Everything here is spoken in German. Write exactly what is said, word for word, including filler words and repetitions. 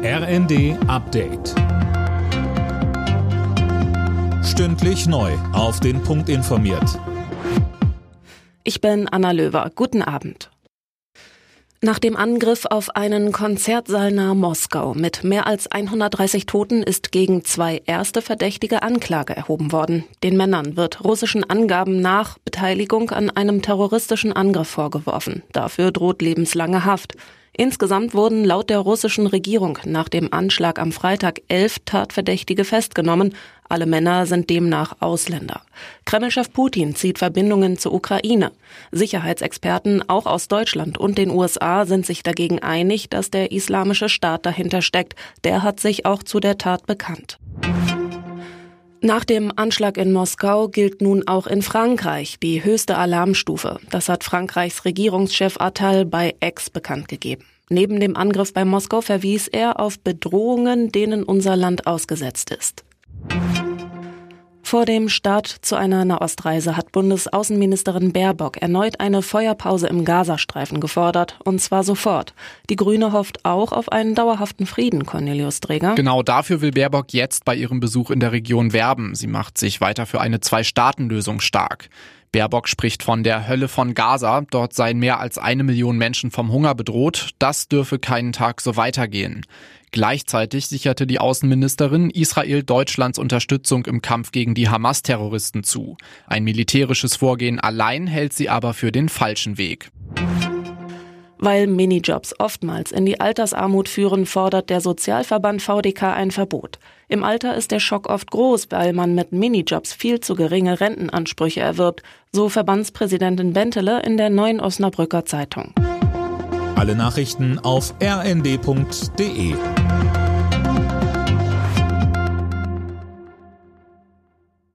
R N D Update. Stündlich neu auf den Punkt informiert. Ich bin Anna Löwer. Guten Abend. Nach dem Angriff auf einen Konzertsaal nahe Moskau mit mehr als hundertdreißig Toten ist gegen zwei erste Verdächtige Anklage erhoben worden. Den Männern wird russischen Angaben nach Beteiligung an einem terroristischen Angriff vorgeworfen. Dafür droht lebenslange Haft. Insgesamt wurden laut der russischen Regierung nach dem Anschlag am Freitag elf Tatverdächtige festgenommen. Alle Männer sind demnach Ausländer. Kremlchef Putin zieht Verbindungen zur Ukraine. Sicherheitsexperten auch aus Deutschland und den U S A sind sich dagegen einig, dass der Islamische Staat dahinter steckt. Der hat sich auch zu der Tat bekannt. Nach dem Anschlag in Moskau gilt nun auch in Frankreich die höchste Alarmstufe. Das hat Frankreichs Regierungschef Attal bei X bekannt gegeben. Neben dem Angriff bei Moskau verwies er auf Bedrohungen, denen unser Land ausgesetzt ist. Vor dem Start zu einer Nahostreise hat Bundesaußenministerin Baerbock erneut eine Feuerpause im Gazastreifen gefordert, und zwar sofort. Die Grüne hofft auch auf einen dauerhaften Frieden, Cornelius Dreger. Genau dafür will Baerbock jetzt bei ihrem Besuch in der Region werben. Sie macht sich weiter für eine Zwei-Staaten-Lösung stark. Baerbock spricht von der Hölle von Gaza. Dort seien mehr als eine Million Menschen vom Hunger bedroht. Das dürfe keinen Tag so weitergehen. Gleichzeitig sicherte die Außenministerin Israel Deutschlands Unterstützung im Kampf gegen die Hamas-Terroristen zu. Ein militärisches Vorgehen allein hält sie aber für den falschen Weg. Weil Minijobs oftmals in die Altersarmut führen, fordert der Sozialverband V D K ein Verbot. Im Alter ist der Schock oft groß, weil man mit Minijobs viel zu geringe Rentenansprüche erwirbt, so Verbandspräsidentin Bentele in der Neuen Osnabrücker Zeitung. Alle Nachrichten auf r n d punkt d e.